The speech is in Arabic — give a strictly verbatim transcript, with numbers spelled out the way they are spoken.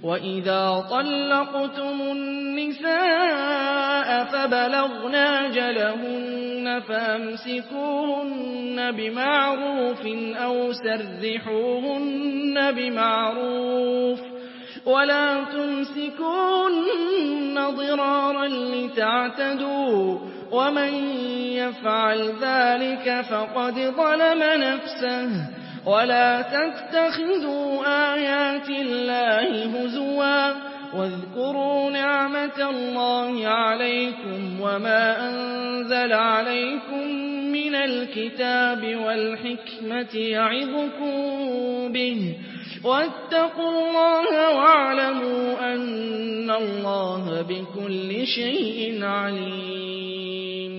وَإِذَا طَلَّقْتُمُ النِّسَاءَ فَبَلَغْنَ أَجَلَهُنَّ فَأَمْسِكُوهُنَّ بِمَعْرُوفٍ أَوْ سَرِّحُوهُنَّ بِمَعْرُوفٍ وَلَا تُمْسِكُوهُنَّ ضِرَارًا لِّتَعْتَدُوا ۚ وَمَن يَفْعَلْ ذَٰلِكَ فَقَدْ ظَلَمَ نَفْسَهُ ۚ وَلَا تَتَّخِذُوا آيَاتِ اللَّهِ هُزُوًا ۚ وَاذْكُرُوا نِعْمَةَ اللَّهِ عَلَيْكُمْ وَمَا أَنزَلَ عَلَيْكُم مِّنَ الْكِتَابِ وَالْحِكْمَةِ يَعِظُكُم بِهِ ۚ وَاتَّقُوا اللَّهَ وَاعْلَمُوا أَنَّ اللَّهَ بِكُلِّ شَيْءٍ عَلِيمٌ